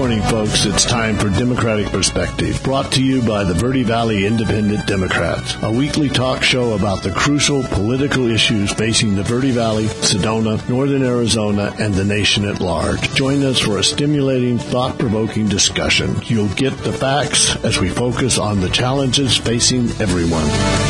morning, folks. It's time for Democratic Perspective, brought to you by the Verde Valley Independent Democrats, a weekly talk show about the crucial political issues facing the Verde Valley, Sedona, Northern Arizona, and the nation at large. Join us for a stimulating, thought-provoking discussion. You'll get the facts as we focus on the challenges facing everyone.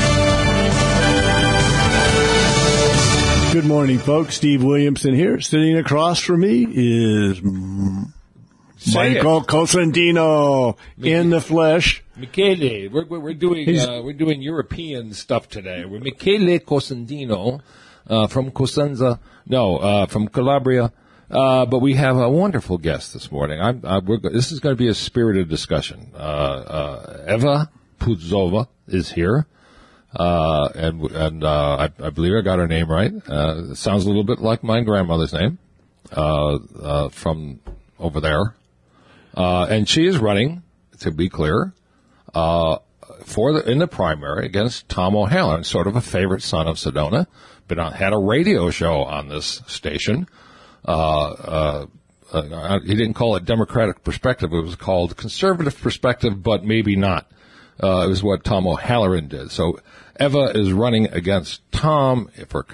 Good morning, folks. Steve Williamson here. Sitting across from me is Michael Cosentino in the flesh. Michele, we're doing European stuff today. We're Michele Cosentino from Cosenza, from Calabria. But we have a wonderful guest this morning. This is going to be a spirited discussion. Eva Pudzova is here. And I believe I got her name right. It sounds a little bit like my grandmother's name, from over there. And she is running, to be clear, in the primary against Tom O'Halloran, sort of a favorite son of Sedona. Had a radio show on this station. He didn't call it Democratic Perspective. It was called Conservative Perspective, but maybe not. It was what Tom O'Halloran did. So Eva is running against Tom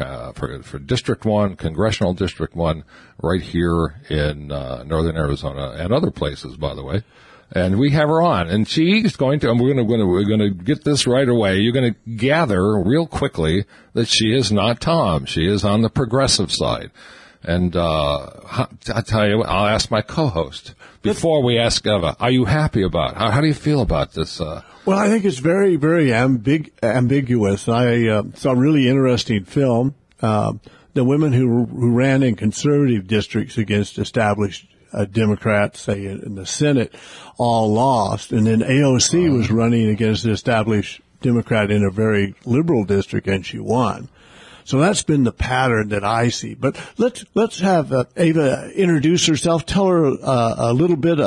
for District 1, Congressional District 1, right here in Northern Arizona and other places, by the way. And we have her on, and she's going to. And we're going to get this right away. You're going to gather real quickly that she is not Tom. She is on the progressive side. And I'll tell you what, I'll ask my co-host before we ask Eva. Are you happy about? How do you feel about this? Well, I think it's very, very ambiguous. I saw a really interesting film. The women who ran in conservative districts against established Democrats, say in the Senate, all lost, and then AOC was running against the established Democrat in a very liberal district, and she won. So that's been the pattern that I see. But let's have Eva introduce herself. Tell her a little bit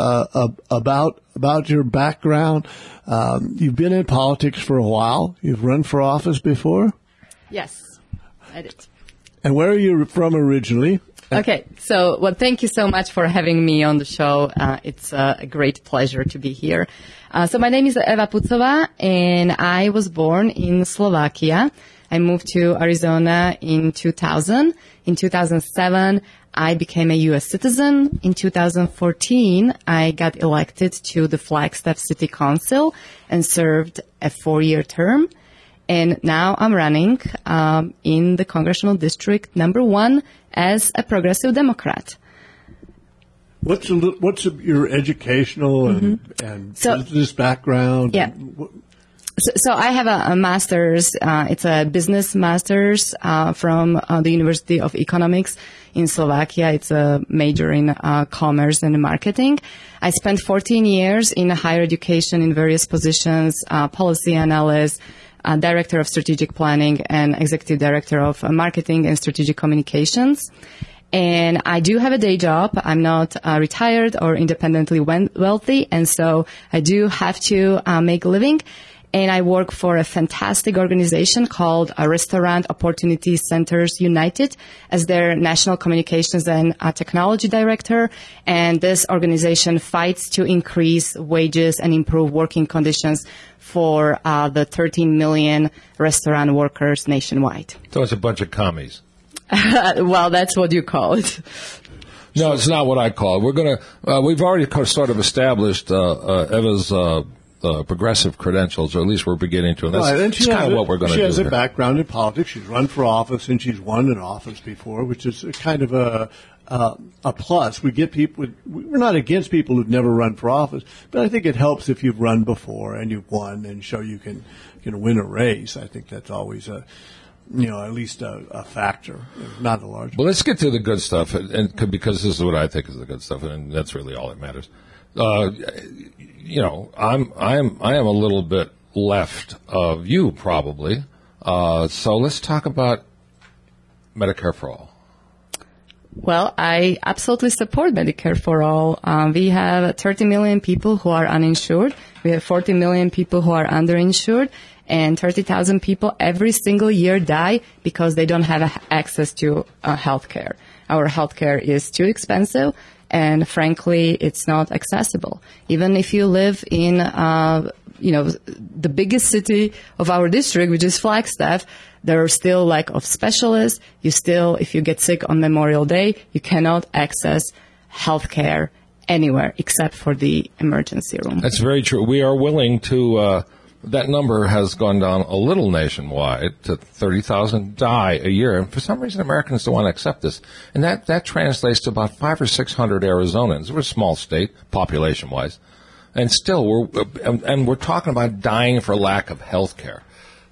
about your background. You've been in politics for a while. You've run for office before? Yes, I did. And where are you from originally? Okay, so thank you so much for having me on the show. It's a great pleasure to be here. So my name is Eva Pudzova, and I was born in Slovakia. I moved to Arizona in 2000. In 2007, I became a U.S. citizen. In 2014, I got elected to the Flagstaff City Council and served a 4-year term. And now I'm running in the Congressional District number 1 as a progressive Democrat. What's your educational and business background? Yeah. So I have a master's. It's a business master's from the University of Economics in Slovakia. It's a major in commerce and marketing. I spent 14 years in higher education in various positions, policy analyst, director of strategic planning, and executive director of marketing and strategic communications. And I do have a day job. I'm not retired or independently wealthy, and so I do have to make a living. And I work for a fantastic organization called Restaurant Opportunity Centers United as their national communications and technology director. And this organization fights to increase wages and improve working conditions for the 13 million restaurant workers nationwide. So it's a bunch of commies. Well, that's what you call it. No, it's not what I call it. We've already sort of established Eva's progressive credentials, or at least we're beginning to. And that's kind of what we're going to do. She has a background in politics. She's run for office, and she's won an office before, which is kind of a plus. We get people. We're not against people who've never run for office, but I think it helps if you've run before and you've won and show you can win a race. I think that's always at least a factor, not a large. Well, let's get to the good stuff, and because this is what I think is the good stuff, and that's really all that matters. I am a little bit left of you, probably. So let's talk about Medicare for All. Well, I absolutely support Medicare for All. We have 30 million people who are uninsured. We have 40 million people who are underinsured. And 30,000 people every single year die because they don't have access to health care. Our health care is too expensive. And frankly, it's not accessible. Even if you live in, the biggest city of our district, which is Flagstaff, there are still lack of specialists. If you get sick on Memorial Day, you cannot access healthcare anywhere except for the emergency room. That's very true. We are willing to, that number has gone down a little nationwide to 30,000 die a year. And for some reason, Americans don't want to accept this. And that translates to about 500 or 600 Arizonans. We're a small state, population-wise. And still, we're talking about dying for lack of health care.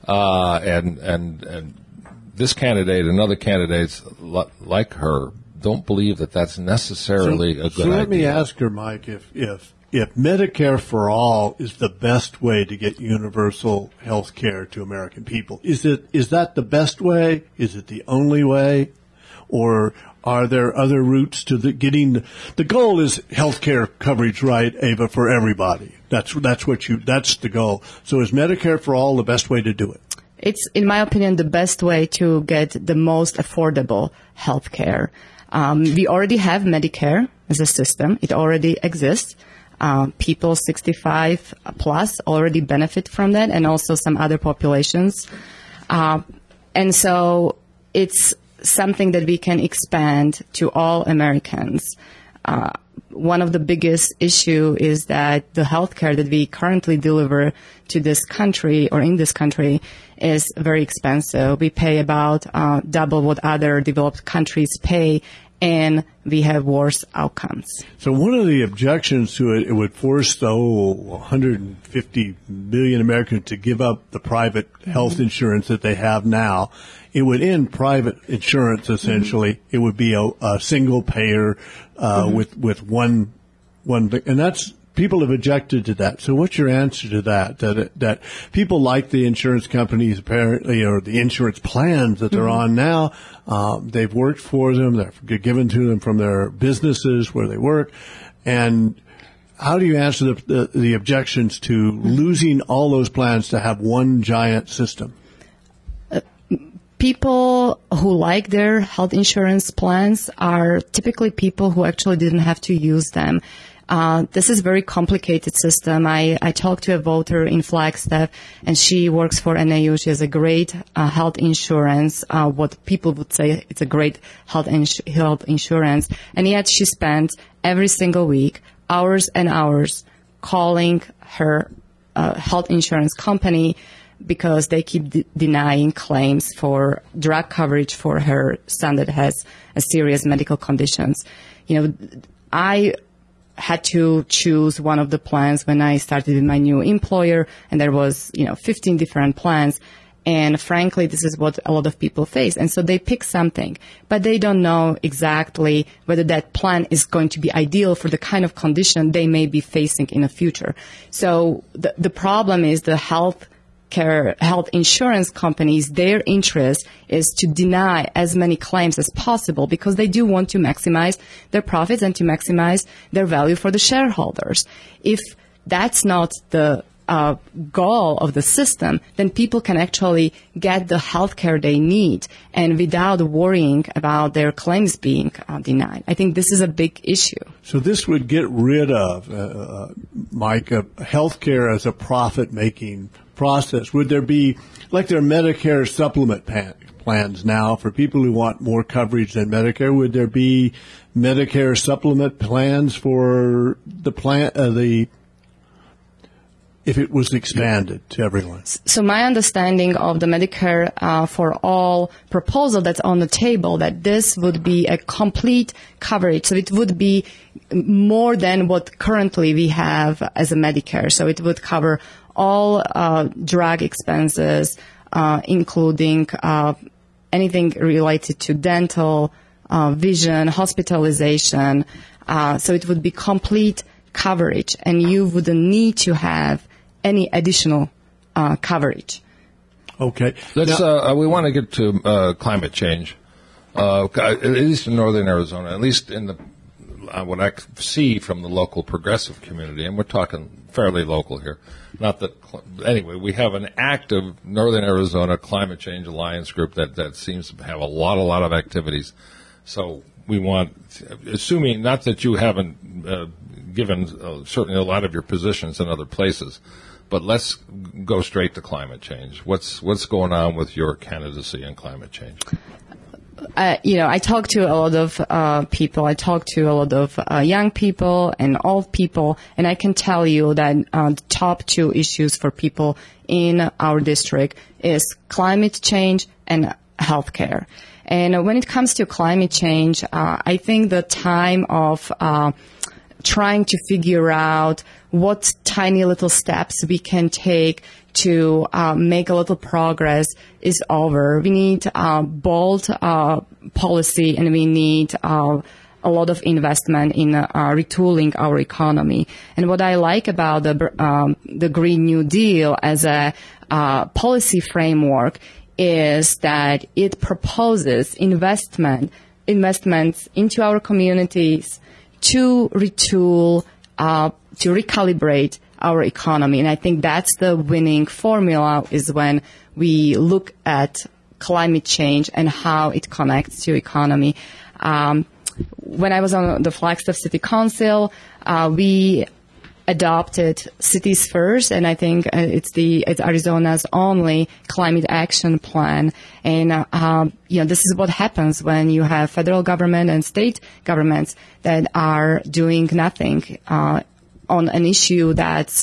And this candidate and other candidates like her don't believe that that's necessarily a good idea. So let me ask her, Mike, if Medicare for all is the best way to get universal health care to American people, is that the best way? Is it the only way? Or are there other routes to getting the goal is health care coverage, right, Ava, for everybody? That's the goal. So is Medicare for all the best way to do it? It's, in my opinion, the best way to get the most affordable health care. We already have Medicare as a system. It already exists. People 65 plus already benefit from that, and also some other populations. And so it's something that we can expand to all Americans. One of the biggest issue is that the healthcare that we currently deliver to this country or in this country is very expensive. We pay about double what other developed countries pay, and we have worse outcomes. So one of the objections to it would force the 150 million Americans to give up the private health insurance that they have now. It would end private insurance, essentially. Mm-hmm. It would be a single payer with one, and that's, people have objected to that. So what's your answer to that? That people like the insurance companies apparently, or the insurance plans that they're on now. They've worked for them. They're given to them from their businesses where they work. And how do you answer the objections to losing all those plans to have one giant system? People who like their health insurance plans are typically people who actually didn't have to use them. This is a very complicated system. I talked to a voter in Flagstaff, and she works for NAU. She has a great health insurance, what people would say it's a great health insurance. And yet she spends every single week hours and hours calling her health insurance company because they keep denying claims for drug coverage for her son that has a serious medical conditions. I had to choose one of the plans when I started with my new employer, and there was, 15 different plans. And frankly, this is what a lot of people face. And so they pick something, but they don't know exactly whether that plan is going to be ideal for the kind of condition they may be facing in the future. So the problem is the health insurance companies, their interest is to deny as many claims as possible because they do want to maximize their profits and to maximize their value for the shareholders. If that's not the goal of the system, then people can actually get the health care they need and without worrying about their claims being denied. I think this is a big issue. So this would get rid of, Mike, health care as a profit-making process. Would there be, like there are Medicare supplement plans now for people who want more coverage than Medicare, would there be Medicare supplement plans for the if it was expanded to everyone? So my understanding of the Medicare for all proposal that's on the table, that this would be a complete coverage. So it would be more than what currently we have as a Medicare. So it would cover all drug expenses, including anything related to dental, vision, hospitalization. So it would be complete coverage, and you wouldn't need to have any additional coverage. Okay. Let's. We want to get to climate change, at least in northern Arizona, at least in the what I see from the local progressive community, and we're talking fairly local here. Not that anyway. We have an active Northern Arizona Climate Change Alliance group that seems to have a lot of activities. So we want, assuming not that you haven't given certainly a lot of your positions in other places, but let's go straight to climate change. What's going on with your candidacy in climate change? I talk to a lot of people. I talk to a lot of young people and old people, and I can tell you that the top two issues for people in our district is climate change and healthcare. And when it comes to climate change, I think the time of trying to figure out what tiny little steps we can take to make a little progress is over. We need bold policy, and we need a lot of investment in retooling our economy. And what I like about the Green New Deal as a policy framework is that it proposes investments into our communities to retool, to recalibrate our economy. And I think that's the winning formula, is when we look at climate change and how it connects to economy. When I was on the Flagstaff City Council, we adopted Cities First, and I think it's Arizona's only climate action plan. And this is what happens when you have federal government and state governments that are doing nothing on an issue that's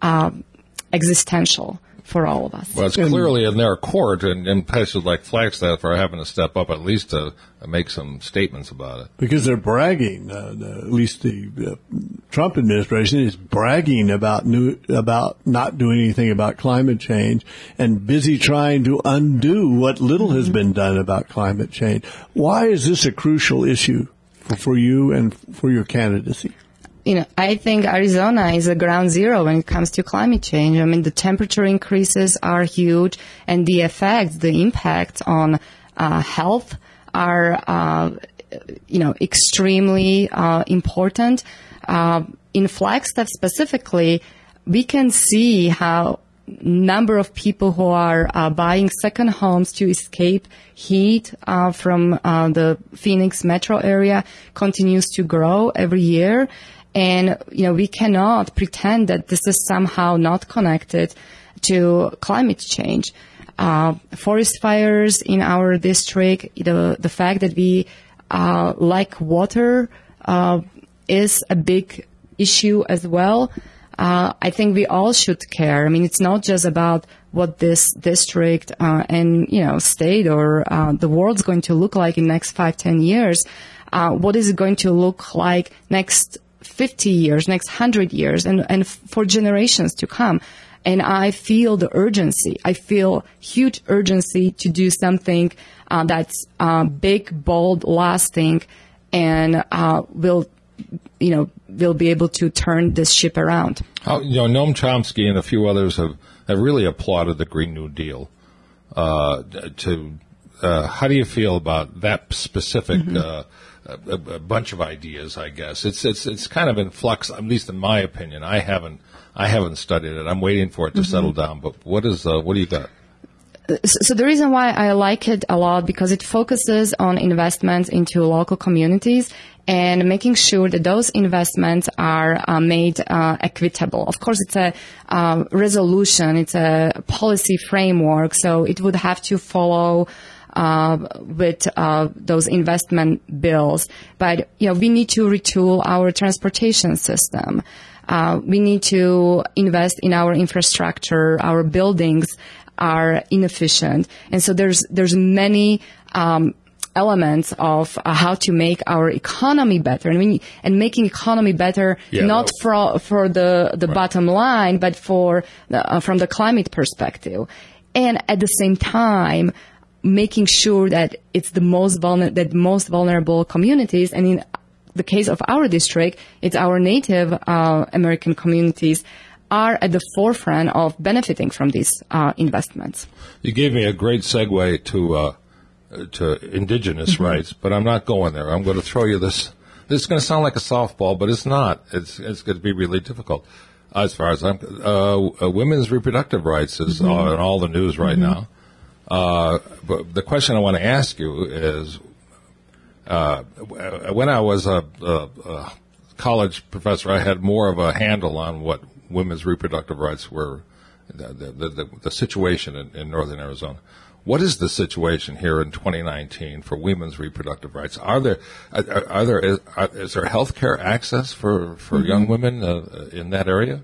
existential for all of us. Well, it's clearly in their court, and in places like Flagstaff are having to step up at least to make some statements about it. Because they're bragging, at least the Trump administration is bragging about not doing anything about climate change and busy trying to undo what little has been done about climate change. Why is this a crucial issue for you and for your candidacy? I think Arizona is a ground zero when it comes to climate change. I mean, the temperature increases are huge, and the impact on health are, extremely important. In Flagstaff specifically, we can see how number of people who are buying second homes to escape heat from the Phoenix metro area continues to grow every year. And, we cannot pretend that this is somehow not connected to climate change. Forest fires in our district, the fact that we lack water is a big issue as well. I think we all should care. I mean, it's not just about what this district and, state or the world's going to look like in the next 5-10 years. What is it going to look like next 50 years, next 100 years, and for generations to come. And I feel the urgency. I feel huge urgency to do something that's big, bold, lasting, and will be able to turn this ship around. Noam Chomsky and a few others have really applauded the Green New Deal. How do you feel about that specific a bunch of ideas? I guess it's kind of in flux, at least in my opinion. I haven't studied it. I'm waiting for it to settle down. But what do you got? So the reason why I like it a lot, because it focuses on investments into local communities and making sure that those investments are made equitable. Of course, it's a resolution, it's a policy framework, so it would have to follow with those investment bills. But we need to retool our transportation system. We need to invest in our infrastructure. Our buildings are inefficient, and so there's many elements of how to make our economy better, and making economy better not for the bottom line, but from the climate perspective, and at the same time making sure that it's the most vulnerable communities, and in the case of our district, it's our Native American communities are at the forefront of benefiting from these investments. You gave me a great segue to indigenous rights, but I'm not going there. I'm going to throw you this. This is going to sound like a softball, but it's not. It's going to be really difficult. As far as women's reproductive rights is in all the news right now. But the question I want to ask you is, When I was a college professor, I had more of a handle on what women's reproductive rights were, the situation in northern Arizona. What is the situation here in 2019 for women's reproductive rights? Is there health care access for young women in that area?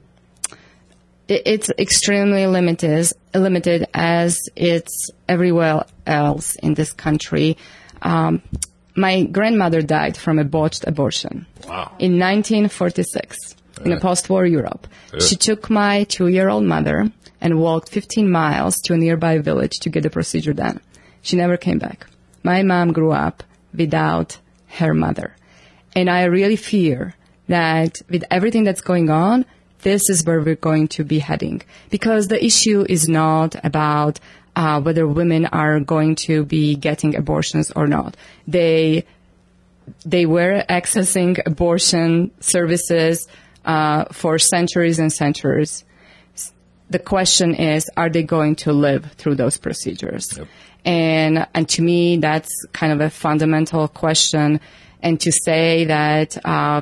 It's extremely limited as it's everywhere else in this country. My grandmother died from a botched abortion. Wow. In 1946 in a post-war Europe. She took my 2-year-old mother and walked 15 miles to a nearby village to get the procedure done. She never came back. My mom grew up without her mother. And I really fear that with everything that's going on, this is where we're going to be heading. Because the issue is not about whether women are going to be getting abortions or not. They were accessing abortion services for centuries and centuries. The question is, are they going to live through those procedures? Yep. And to me, that's kind of a fundamental question. And to say that,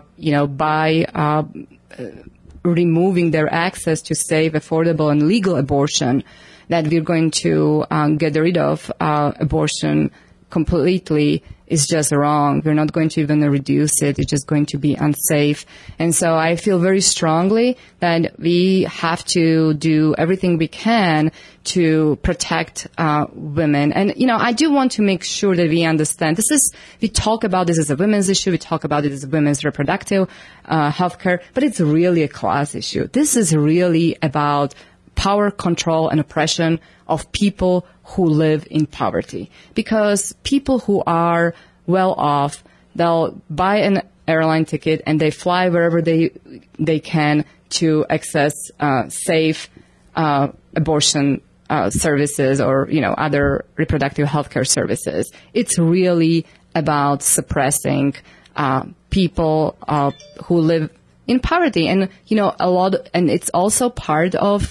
by removing their access to safe, affordable, and legal abortion, that we're going to get rid of abortion completely is just wrong. We're not going to even reduce it. It's just going to be unsafe. And so I feel very strongly that we have to do everything we can to protect women. And, I do want to make sure that we understand we talk about this as a women's issue. We talk about it as a women's reproductive health care, but it's really a class issue. This is really about power, control, and oppression of people who live in poverty. Because people who are well off, they'll buy an airline ticket and they fly wherever they can to access safe abortion services or other reproductive health care services. It's really about suppressing people who live in poverty, and and it's also part of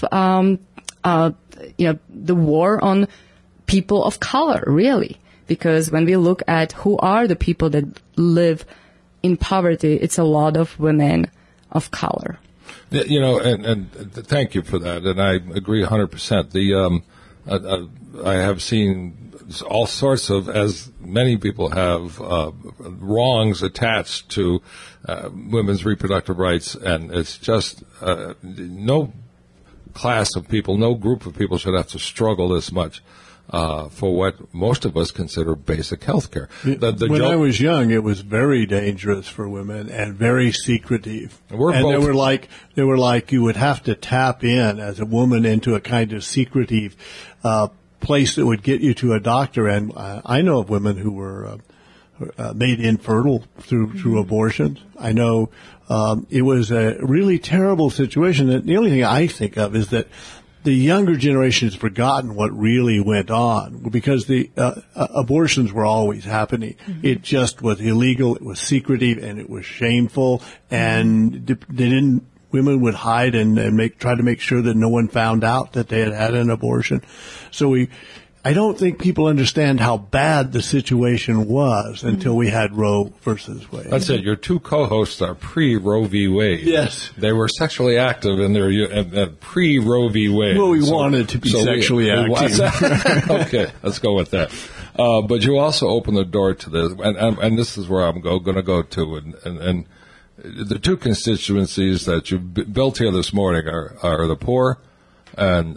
the war on people of color, really, because when we look at who are the people that live in poverty, it's a lot of women of color. And thank you for that, and I agree 100%. I have seen all sorts of, as many people have, wrongs attached to women's reproductive rights, and it's just no class of people, no group of people should have to struggle this much for what most of us consider basic health care. When I was young, it was very dangerous for women and very secretive. And they were like you would have to tap in as a woman into a kind of secretive place that would get you to a doctor. And I know of women who were made infertile through abortions. I know it was a really terrible situation. And the only thing I think of is that the younger generation has forgotten what really went on, because the abortions were always happening. Mm-hmm. It just was illegal, it was secretive, and it was shameful, and women would hide and try to make sure that no one found out that they had had an abortion. So I don't think people understand how bad the situation was until we had Roe versus Wade. That's it. Your two co-hosts are pre-Roe v. Wade. Yes. They were sexually active in their pre-Roe v. Wade. Well, we wanted to be sexually active. Okay, let's go with that. But you also open the door to this, and this is where I'm going to go to, and the two constituencies that you built here this morning are the poor and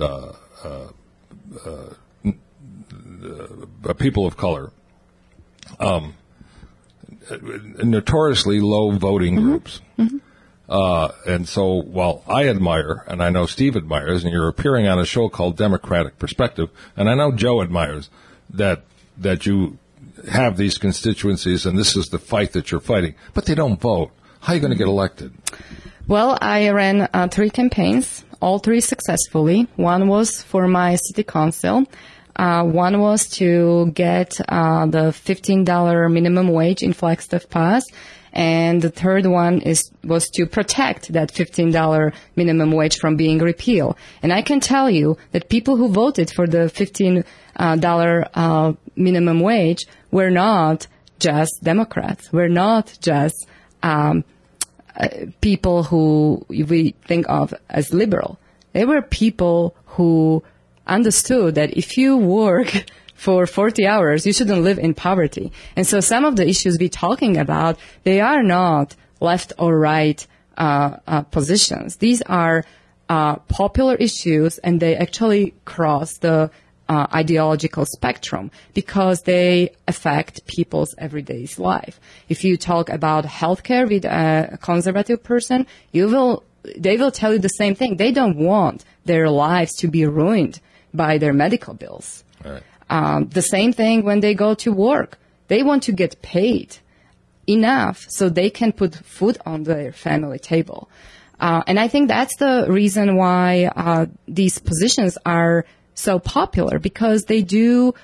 people of color, notoriously low voting groups. Mm-hmm. And so while I admire, and I know Steve admires, and you're appearing on a show called Democratic Perspective, and I know Joe admires that you have these constituencies and this is the fight that you're fighting, but they don't vote. How are you going to get elected? Well, I ran 3 campaigns, all 3 successfully. One was for my city council. One was to get the $15 minimum wage in Flagstaff Pass, and the third one was to protect that $15 minimum wage from being repealed. And I can tell you that people who voted for the $15 minimum wage were not just Democrats. We're not just people who we think of as liberal. They were people who understood that if you work for 40 hours, you shouldn't live in poverty. And so some of the issues we're talking about, they are not left or right positions. These are popular issues, and they actually cross the ideological spectrum because they affect people's everyday life. If you talk about healthcare with a conservative person, they will tell you the same thing. They don't want their lives to be ruined by their medical bills. Right. The same thing when they go to work. They want to get paid enough so they can put food on their family table. And I think that's the reason why these positions are so popular, because they do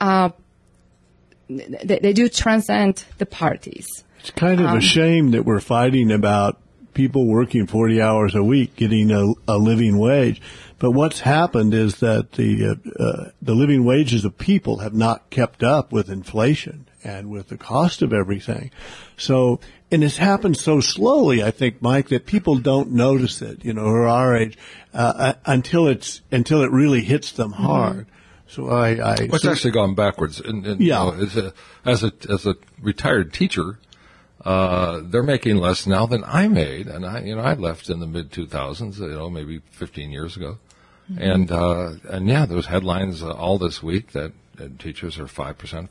transcend the parties. It's kind of a shame that we're fighting about people working 40 hours a week getting a living wage. But what's happened is that the living wages of people have not kept up with inflation and with the cost of everything. So, and it's happened so slowly, I think, Mike, that people don't notice it, who are our age, until it really hits them hard. So it's actually gone backwards. And as a retired teacher, they're making less now than I made, and I left in the mid 2000s, maybe 15 years ago, and there was headlines all this week that teachers are 5%,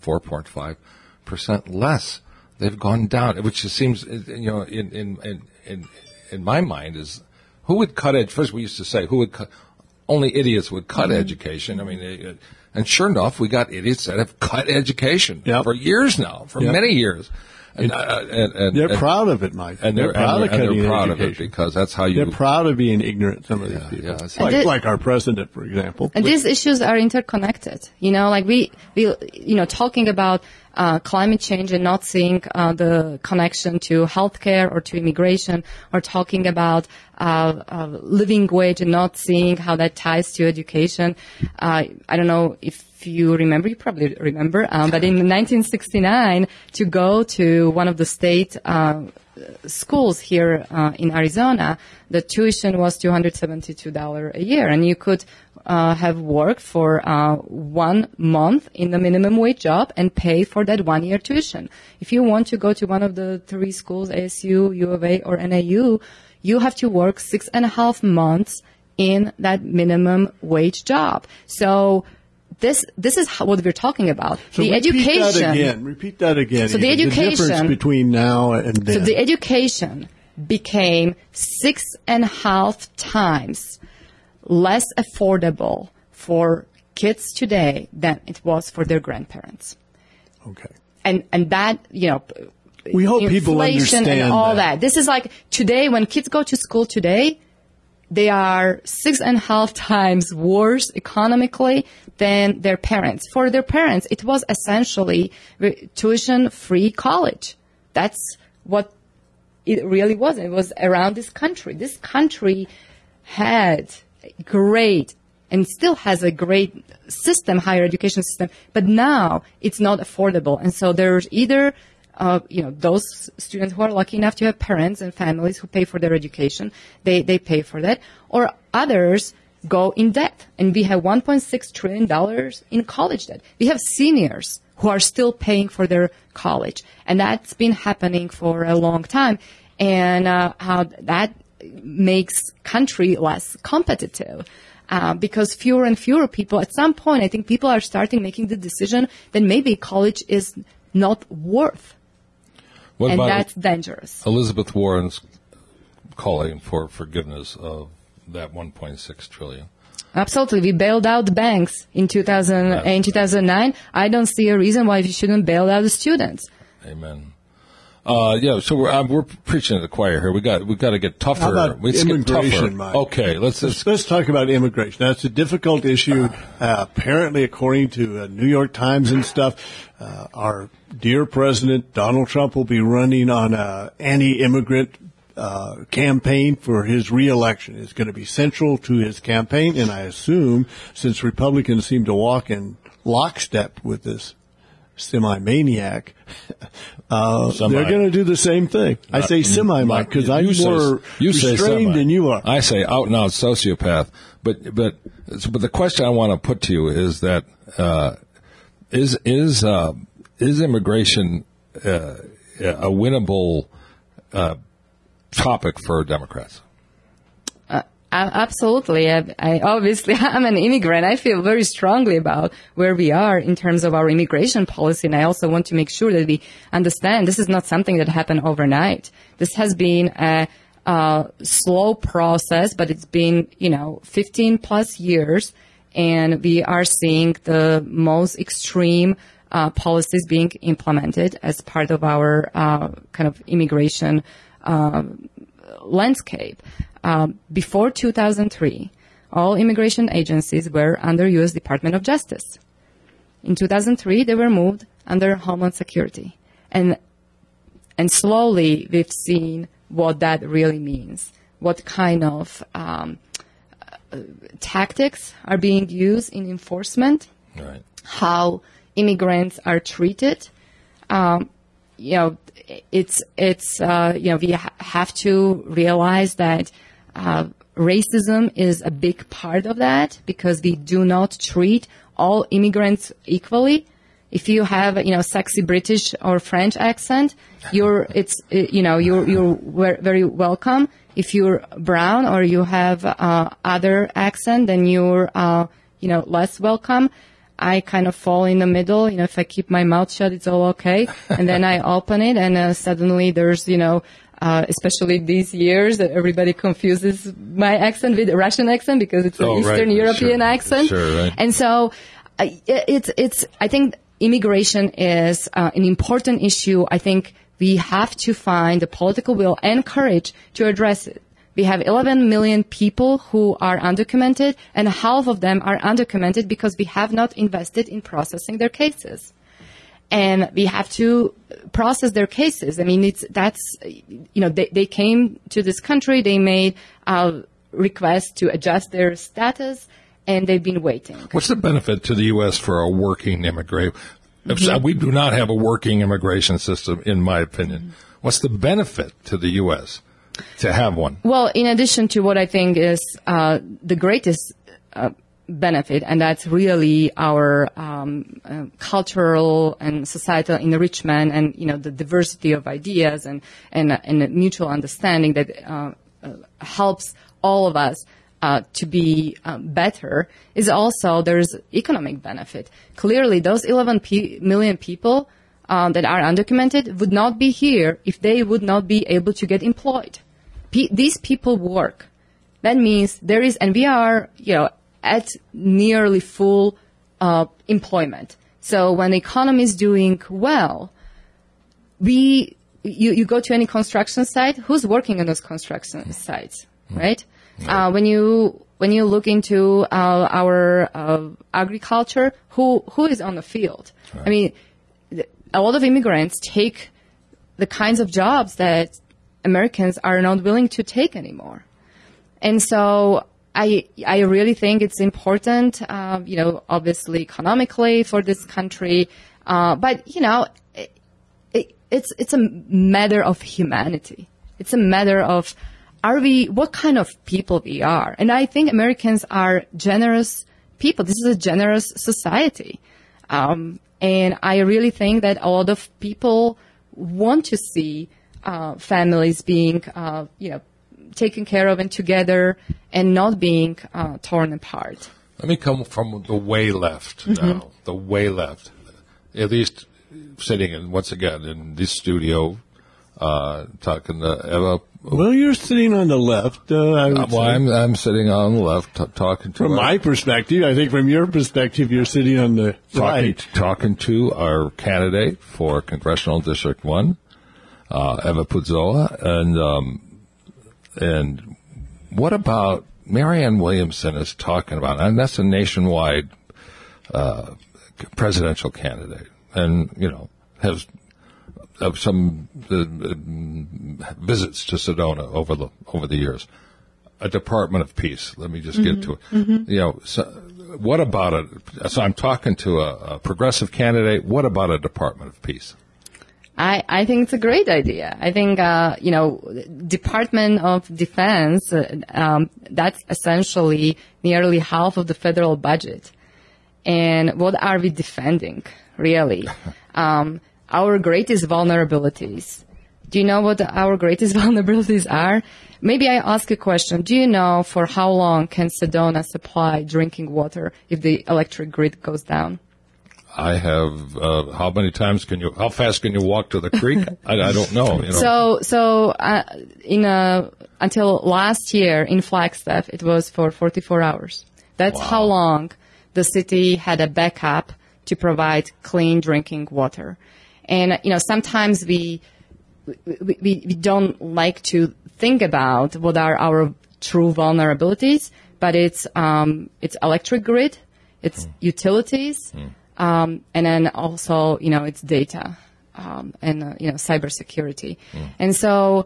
4.5% less. They've gone down, which just seems, in my mind, is who would cut it? First, we used to say only idiots would cut education. I mean, and sure enough, we got idiots that have cut education for years now, for many years. And they're proud of it, Mike. And they're proud of it because that's how you. They're proud of being ignorant. Some of these people, like our president, for example. And these issues are interconnected. Like we talking about climate change and not seeing the connection to healthcare or to immigration, or talking about living wage and not seeing how that ties to education. I don't know if you remember, you probably remember, but in 1969, to go to one of the state schools here in Arizona, the tuition was $272 a year, and you could have worked for 1 month in the minimum wage job and pay for that 1 year tuition. If you want to go to one of the 3 schools, ASU, U of A, or NAU, you have to work 6.5 months in that minimum wage job. So this is what we're talking about. So the education. Repeat that again. So the education. The difference between now and then. So the education became 6.5 times less affordable for kids today than it was for their grandparents. Okay. And that, we hope people understand and all that. This is like today, when kids go to school today, they are 6.5 times worse economically than their parents. For their parents, it was essentially tuition-free college. That's what it really was. It was around this country. This country had great and still has a great system, higher education system, but now it's not affordable. And so there's either those students who are lucky enough to have parents and families who pay for their education, they pay for that, or others go in debt. And we have $1.6 trillion in college debt. We have seniors who are still paying for their college. And that's been happening for a long time. And how that makes country less competitive. Because fewer and fewer people, at some point, I think people are starting making the decision that maybe college is not worth. And that's dangerous. Elizabeth Warren's calling for forgiveness of that $1.6 trillion. Absolutely. We bailed out the banks in 2009. I don't see a reason why we shouldn't bail out the students. Amen. So we're preaching to the choir here. We got to get tougher. How about immigration, Mike? Okay, let's talk about immigration. That's a difficult issue. Apparently, according to New York Times and stuff, our dear President Donald Trump will be running on an anti-immigrant campaign for his reelection. It's going to be central to his campaign, and I assume, since Republicans seem to walk in lockstep with this semi-maniac, they're going to do the same thing. I say semi-maniac because I'm more restrained than you are. I say out-and-out sociopath. But the question I want to put to you is that is immigration a winnable topic for Democrats? Absolutely. Obviously, I'm an immigrant. I feel very strongly about where we are in terms of our immigration policy. And I also want to make sure that we understand this is not something that happened overnight. This has been a slow process, but it's been, 15 plus years. And we are seeing the most extreme policies being implemented as part of our kind of immigration landscape. Before 2003, all immigration agencies were under U.S. Department of Justice. In 2003, they were moved under Homeland Security. And slowly we've seen what that really means, what kind of tactics are being used in enforcement, right. How immigrants are treated. We have to realize that racism is a big part of that because we do not treat all immigrants equally. If you have sexy British or French accent, you're very welcome. If you're brown or you have other accent, then you're less welcome. I kind of fall in the middle. If I keep my mouth shut, it's all okay. And then I open it, and suddenly there's especially these years that everybody confuses my accent with a Russian accent because it's an Eastern European accent. Sure, right. And so I think immigration is an important issue. I think we have to find the political will and courage to address it. We have 11 million people who are undocumented, and half of them are undocumented because we have not invested in processing their cases. And we have to process their cases. I mean, they came to this country, they made a request to adjust their status, and they've been waiting. What's the benefit to the U.S. for a working immigrant? Mm-hmm. We do not have a working immigration system, in my opinion. What's the benefit to the U.S. to have one? Well, in addition to what I think is the greatest benefit, and that's really our cultural and societal enrichment and, the diversity of ideas and mutual understanding that helps all of us to be better, is also there's economic benefit. Clearly, those 11 million people that are undocumented would not be here if they would not be able to get employed. These people work. That means there is, and we are, at nearly full employment. So when the economy is doing well, you go to any construction site, who's working on those construction sites, right? When you look into our agriculture, who is on the field? Right. I mean, a lot of immigrants take the kinds of jobs that Americans are not willing to take anymore. And so I really think it's important, obviously economically for this country, but it's a matter of humanity. It's a matter of what kind of people we are. And I think Americans are generous people. This is a generous society. And I really think that a lot of people want to see families being, taken care of and together and not being torn apart. Let me come from the way left now. The way left. At least sitting once again in this studio, talking to Eva. Well, you're sitting on the left. I'm sitting on the left, talking to. From my perspective, I think from your perspective, you're sitting on the right. Talking to our candidate for Congressional District 1, Eva Puzzola, and what about Marianne Williamson is talking about, and that's a nationwide presidential candidate, and has some visits to Sedona over the years. a Department of Peace. Let me just get to it. So what about it? So I'm talking to a progressive candidate. What about a Department of Peace? I think it's a great idea. I think, Department of Defense, that's essentially nearly half of the federal budget. And what are we defending, really? Our greatest vulnerabilities. Do you know what our greatest vulnerabilities are? Maybe I ask a question. Do you know for how long can Sedona supply drinking water if the electric grid goes down? I have, how fast can you walk to the creek? I don't know. Until last year in Flagstaff, it was for 44 hours. That's how long the city had a backup to provide clean drinking water. And, sometimes we don't like to think about what are our true vulnerabilities, but it's electric grid, it's utilities, and then also, it's data, and, cybersecurity. And so,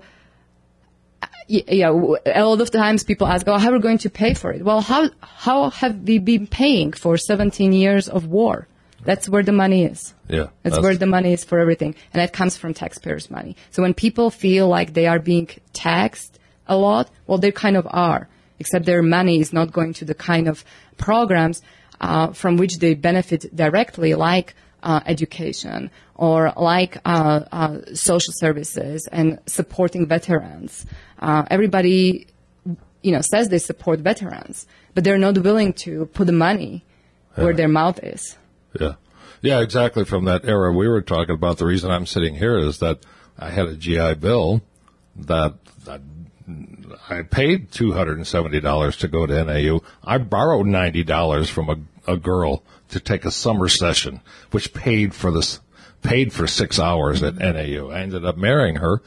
a lot of times people ask, how are we going to pay for it? Well, how have we been paying for 17 years of war? That's where the money is. Yeah. That's where the money is for everything. And that comes from taxpayers' money. So when people feel like they are being taxed a lot, well, they kind of are, except their money is not going to the kind of programs from which they benefit directly, like education or like social services and supporting veterans. Everybody, says they support veterans, but they're not willing to put the money where their mouth is. Yeah, exactly. From that era we were talking about, the reason I'm sitting here is that I had a GI Bill that I paid $270 to go to NAU. I borrowed $90 from a girl to take a summer session, which paid for 6 hours at NAU. I ended up marrying her.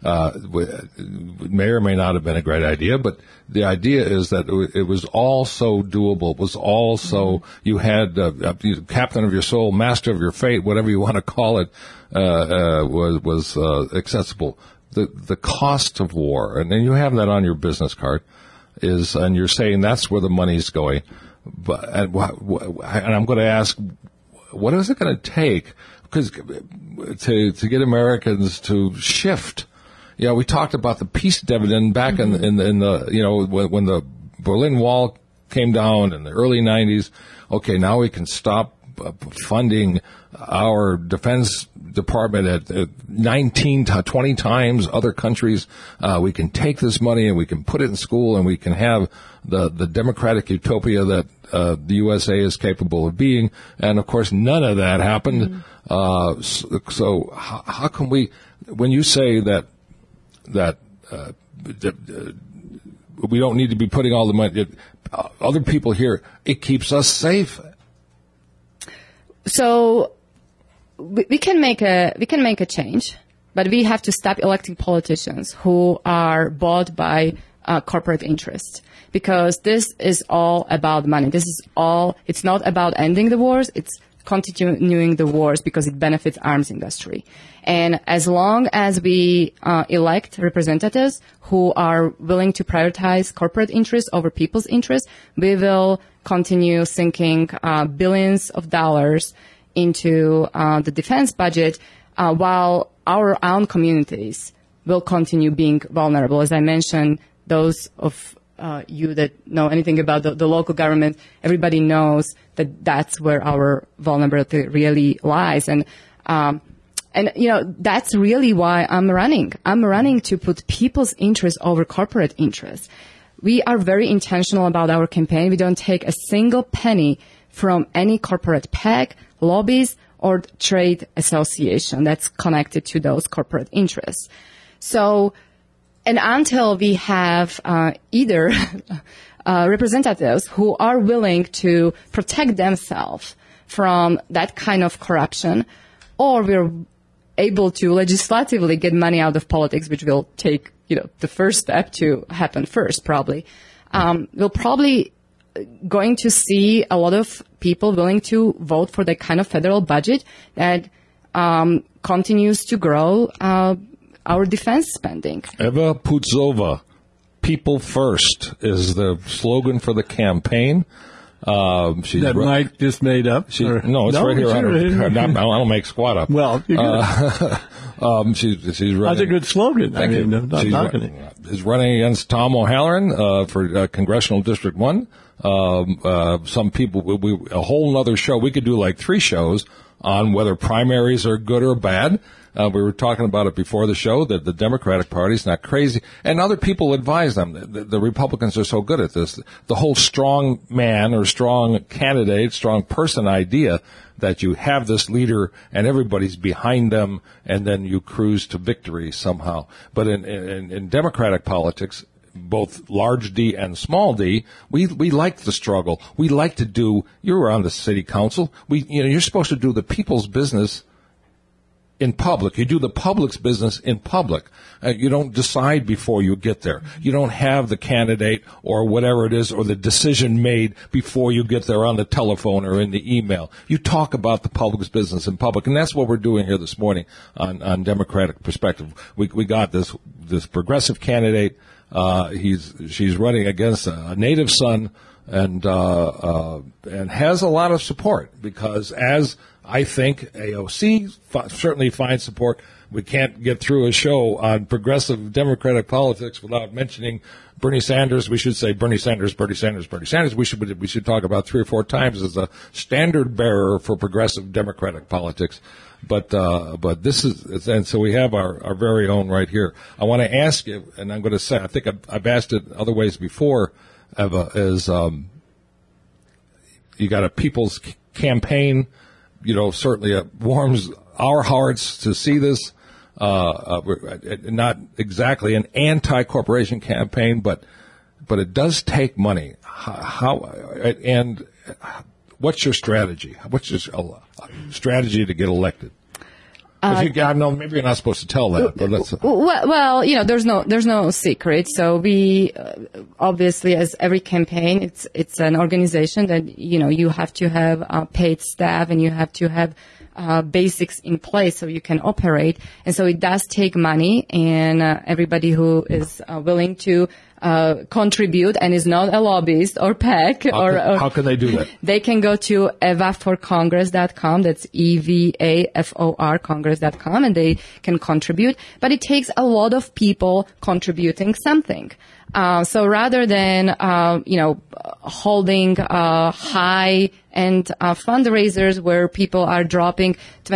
May or may not have been a great idea, but the idea is that it was all so doable. It was all so, you had captain of your soul, master of your fate, whatever you want to call it, was accessible. The cost of war, and then you have that on your business card, and you're saying that's where the money's going. And I'm going to ask, what is it going to take to get Americans to shift? Yeah, we talked about the peace dividend back in the when the Berlin Wall came down in the early 90s. Okay, now we can stop funding our defense department at 19 to 20 times other countries. We can take this money and we can put it in school, and we can have the democratic utopia that the USA is capable of being. And of course, none of that happened. So how can we, when you say that we don't need to be putting all the money, other people here, it keeps us safe. So we can make a change, but we have to stop electing politicians who are bought by corporate interests, because this is all about money. It's not about ending the wars. It's continuing the wars because it benefits arms industry. And as long as we elect representatives who are willing to prioritize corporate interests over people's interests, we will continue sinking billions of dollars into the defense budget, while our own communities will continue being vulnerable. As I mentioned, those of you that know anything about the local government, everybody knows that that's where our vulnerability really lies. And that's really why I'm running. I'm running to put people's interests over corporate interests. We are very intentional about our campaign. We don't take a single penny from any corporate PAC, lobbies, or trade association that's connected to those corporate interests. So, and until we have either representatives who are willing to protect themselves from that kind of corruption, or we're able to legislatively get money out of politics, which will take, the first step to happen first, probably, we'll probably going to see a lot of people willing to vote for the kind of federal budget that continues to grow our defense spending. Eva Putzova, People First is the slogan for the campaign. That Mike just made up? No, it's right here on her. I don't make squat up. Well, you're good. She's running. That's a good slogan. Thank you. Not knocking it. Is running against Tom O'Halloran for Congressional District 1. Some people, a whole other show. We could do like 3 shows on whether primaries are good or bad. We were talking about it before the show, that the Democratic Party is not crazy. And other people advise them. The Republicans are so good at this. The whole strong man or strong candidate, strong person idea that you have this leader and everybody's behind them and then you cruise to victory somehow. But in Democratic politics, both large D and small d, we like the struggle. We like to do, you were on the city council. You're supposed to do the people's business in public. You do the public's business in public. You don't decide before you get there. You don't have the candidate or whatever it is or the decision made before you get there on the telephone or in the email. You talk about the public's business in public, and that's what we're doing here this morning on Democratic Perspective. We got this progressive candidate. She's running against a native son and has a lot of support because, as I think AOC certainly finds support. We can't get through a show on progressive Democratic politics without mentioning Bernie Sanders. We should say Bernie Sanders, Bernie Sanders, Bernie Sanders. We should talk about 3 or 4 times as a standard bearer for progressive Democratic politics. But this is, and so we have our very own right here. I want to ask you, and I'm going to say, I think I've asked it other ways before, Eva, is you got a people's campaign. Certainly it warms our hearts to see this. Not exactly an anti-corporation campaign, but it does take money. And what's your strategy? What's your strategy to get elected? No, maybe you're not supposed to tell that, but let's. Well, there's no secret. So we, obviously, as every campaign, it's an organization that, you have to have paid staff and you have to have basics in place so you can operate. And so it does take money, and everybody who is willing to contribute and is not a lobbyist or PAC how can they do that? They can go to evaforcongress.com. That's EVAFOR Congress.com, and they can contribute. But it takes a lot of people contributing something. So rather than, holding high-end fundraisers where people are dropping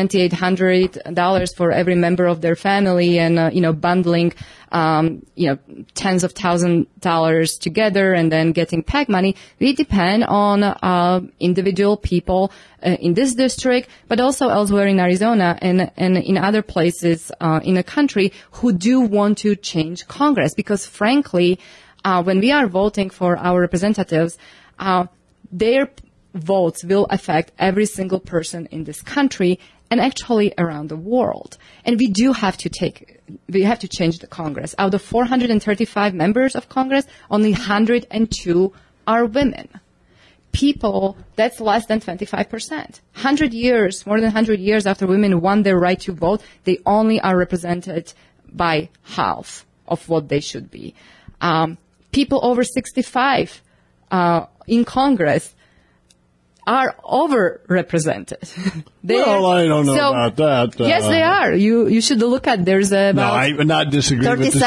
$2,800 for every member of their family and, bundling, tens of thousands of dollars together and then getting PAC money, we depend on individual people in this district, but also elsewhere in Arizona and in other places in the country who do want to change Congress. Because frankly, when we are voting for our representatives, their votes will affect every single person in this country and actually around the world. And we have to change the Congress. Out of 435 members of Congress, only 102 are women. People, that's less than 25%. More than 100 years after women won their right to vote, they only are represented by half of what they should be. People over 65 in Congress are overrepresented. Well, I don't know about that. Yes, they are. You should look at, there's about... No, I would not disagree with the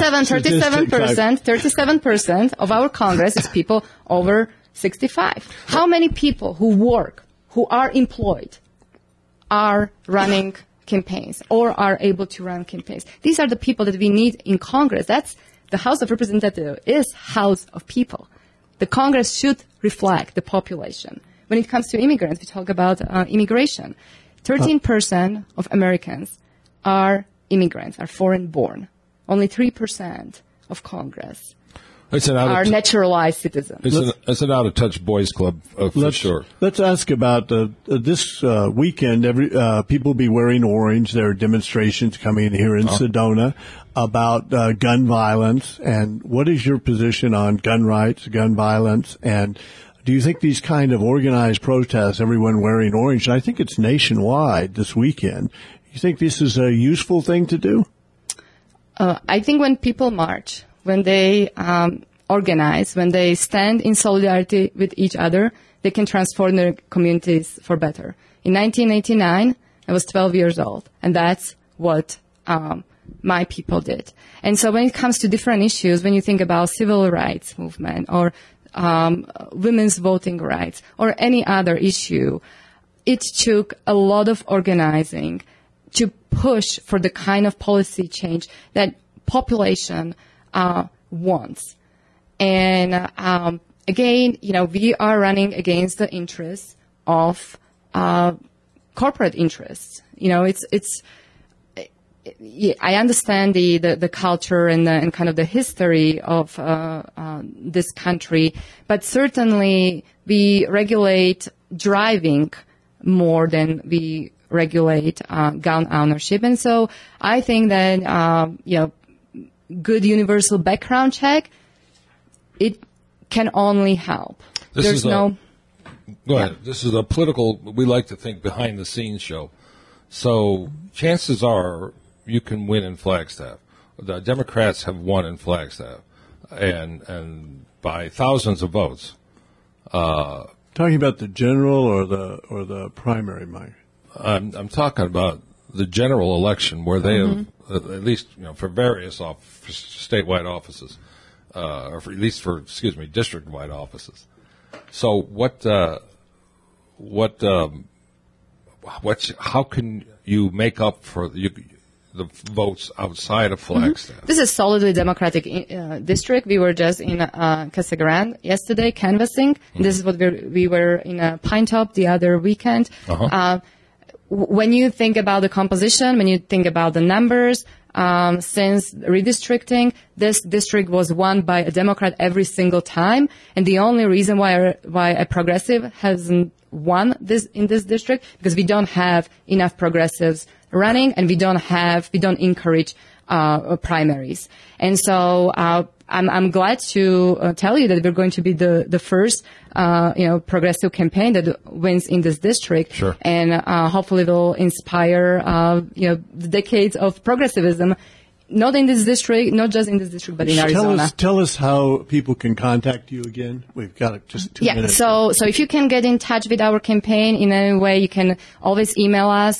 37% of our Congress is people over 65. How many people who work, who are employed, are running campaigns or are able to run campaigns? These are the people that we need in Congress. That's the House of Representatives is House of People. The Congress should reflect the population. When it comes to immigrants, we talk about immigration. 13% of Americans are immigrants, are foreign-born. Only 3% of Congress are naturalized citizens. It's an out-of-touch boys club, for sure. Let's ask about this weekend. People will be wearing orange. There are demonstrations coming here in Sedona about gun violence. And what is your position on gun rights, gun violence, and do you think these kind of organized protests, everyone wearing orange, and I think it's nationwide this weekend, you think this is a useful thing to do? I think when people march when they organize, when they stand in solidarity with each other, they can transform their communities for better. In 1989, I was 12 years old, and that's what my people did. And so when it comes to different issues, when you think about civil rights movement or women's voting rights or any other issue, it took a lot of organizing to push for the kind of policy change that population wants. And again, we are running against the interests of corporate interests. I understand the culture and kind of the history of this country, but certainly we regulate driving more than we regulate gun ownership. And so I think that good universal background check, it can only help. Go ahead. This is a political, we like to think, behind-the-scenes show. So chances are you can win in Flagstaff. The Democrats have won in Flagstaff, and by thousands of votes. Talking about the general or the primary, Mike? I'm talking about the general election where they have, at least for various for statewide offices, or district-wide offices. So how can you make up for the votes outside of Flagstaff? This is solidly Democratic district. We were just in Casa Grande yesterday canvassing. This is what we were in Pine Top the other weekend. When you think about the composition, when you think about the numbers, since redistricting, this district was won by a Democrat every single time, and the only reason why a progressive hasn't won in this district because we don't have enough progressives running, and we don't encourage primaries. And so I'm glad to tell you that we're going to be the first progressive campaign that wins in this district. Sure. And hopefully will inspire the decades of progressivism, not in this district, not just in this district, but in Arizona. Tell us how people can contact you again. We've got just 2 minutes. So if you can get in touch with our campaign in any way, you can always email us,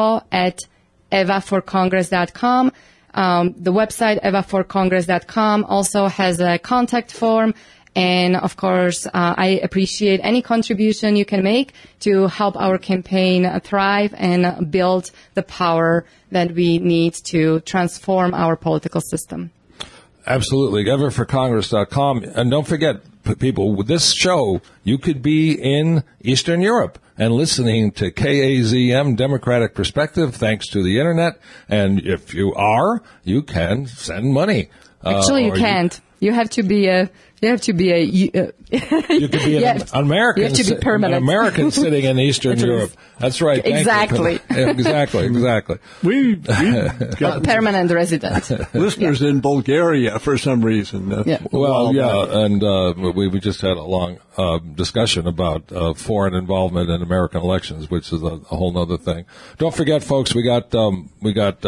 info@evaforcongress.com. The website, evaforcongress.com, also has a contact form. And of course, I appreciate any contribution you can make to help our campaign thrive and build the power that we need to transform our political system. Absolutely. Evaforcongress.com. And don't forget, people, with this show, you could be in Eastern Europe and listening to KAZM Democratic Perspective thanks to the Internet. And if you are, you can send money. Actually, you can't. You have to be a. You could be an American. You have to be permanent. An American sitting in Eastern Europe. That's right. Exactly. Exactly. We've got permanent resident. Listeners in Bulgaria for some reason. And we just had a long discussion about foreign involvement in American elections, which is a whole other thing. Don't forget, folks, we got Democrats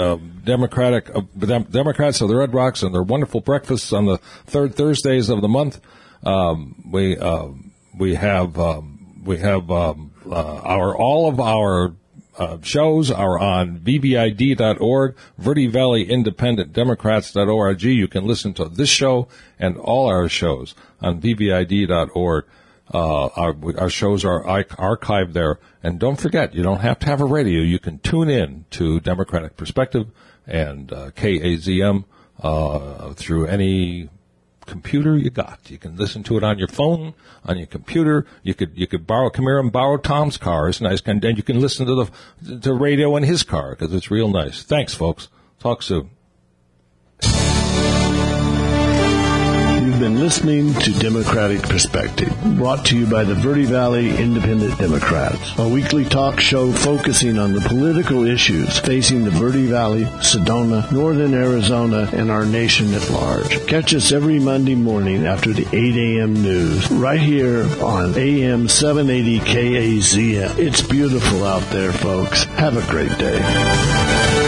of the Red Rocks and their wonderful breakfasts on the third Thursdays of the month. We have all of our shows are on VVID.org, Verde Valley Independent Democrats.org. You can listen to this show and all our shows on VVID.org. Our shows are archived there. And don't forget, you don't have to have a radio. You can tune in to Democratic Perspective and KAZM through any computer you got. You can listen to it on your phone, on your computer. You could come here and borrow Tom's car. It's nice. And you can listen to the radio in his car because it's real nice. Thanks, folks. Talk soon. You've been listening to Democratic Perspective, brought to you by the Verde Valley Independent Democrats, a weekly talk show focusing on the political issues facing the Verde Valley, Sedona, Northern Arizona, and our nation at large. Catch us every Monday morning after the 8 a.m. news, right here on AM 780 KAZM. It's beautiful out there, folks. Have a great day.